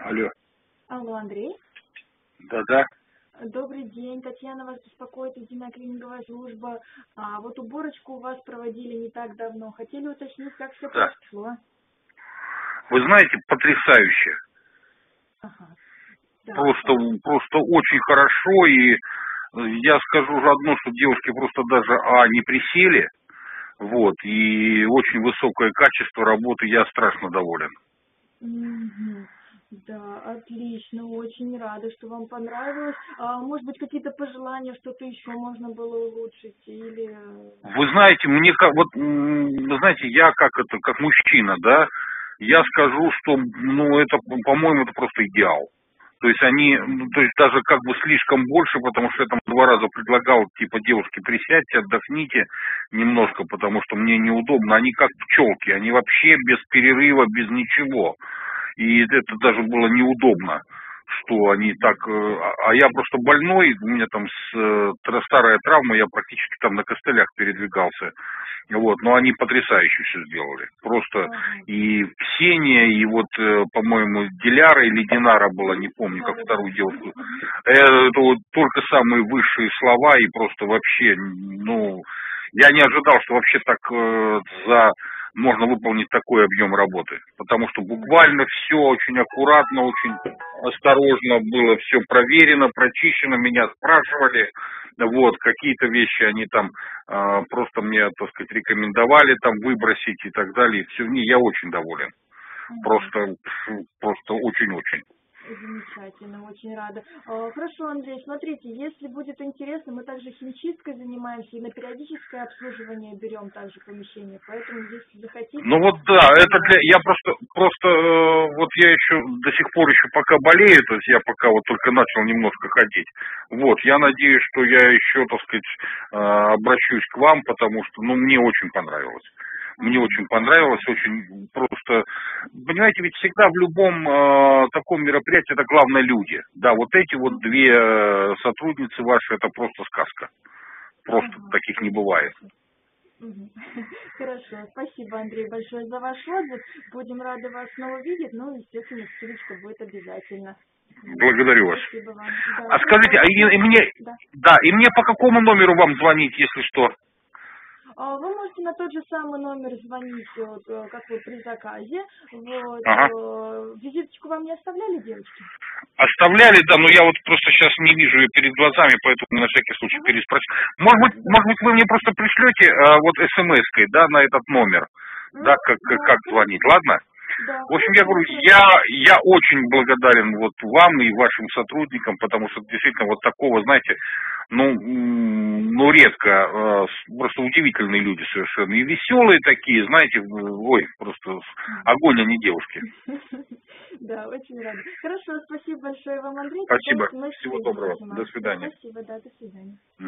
Алло. Алло, Андрей. Да-да. Добрый день. Татьяна вас беспокоит, единая клининговая служба. Вот уборочку у вас проводили не так давно. Хотели уточнить, как все Да. прошло. Вы знаете, потрясающе. Ага. Да. Просто очень хорошо. И я скажу же одно, что девушки просто даже не присели. Вот. И очень высокое качество работы. Я страшно доволен. Мгм. Да, отлично, очень рада, что вам понравилось. Может быть, какие-то пожелания, что-то еще можно было улучшить или... Вы знаете, вы знаете, я как мужчина, да, я скажу, что, это, по-моему, это просто идеал. То есть то есть даже как бы слишком больше, потому что я там 2 раза предлагал, типа, девушки, присядьте, отдохните немножко, потому что мне неудобно. Они как пчелки, они вообще без перерыва, без ничего. И это даже было неудобно, что они так... А я просто больной, у меня там старая травма, я практически там на костылях передвигался. Вот, но они потрясающе все сделали. Просто и Ксения, и вот, по-моему, Диляра или Динара была, не помню, как вторую девушку. Это вот только самые высшие слова, и просто вообще, я не ожидал, что вообще так можно выполнить такой объем работы. Потому что буквально все очень аккуратно, очень осторожно было все проверено, прочищено, меня спрашивали. Вот, какие-то вещи они там просто мне, так сказать, рекомендовали там выбросить и так далее. Все, я очень доволен. Просто очень-очень. Замечательно, очень рада. Хорошо, Андрей, смотрите, если будет интересно, мы также химчисткой занимаемся и на периодическое обслуживание берем также помещение, поэтому если захотите... Ну вот да, я вот я еще до сих пор еще пока болею, то есть я пока вот только начал немножко ходить. Вот, я надеюсь, что я еще, так сказать, обращусь к вам, потому что, мне очень понравилось. Мне очень понравилось, очень просто, понимаете, ведь всегда в любом таком мероприятии это главное люди. Да, вот эти вот 2 сотрудницы ваши, это просто сказка. Просто таких не бывает. Хорошо, спасибо, Андрей, большое за ваш отзыв. Будем рады вас снова видеть, естественно, ссылочка будет обязательно. Благодарю вас. Спасибо вам. А скажите, и мне по какому номеру вам звонить, если что? Вы можете на тот же самый номер звонить, как вы при заказе. Вот. Ага. Визиточку вам не оставляли, девочки? Оставляли, да, но я вот просто сейчас не вижу ее перед глазами, поэтому на всякий случай переспросил. Может быть, вы мне просто пришлете вот смс-кой, да, на этот номер, да, как звонить, ладно? Да. В общем, я говорю, я очень благодарен вот вам и вашим сотрудникам, потому что действительно вот такого, знаете, редко, просто удивительные люди совершенно. И веселые такие, знаете, просто огонь, а не девушки. Да, очень рада. Хорошо, спасибо большое вам, Андрей. Спасибо. Всего доброго. До свидания. Спасибо, да, до свидания.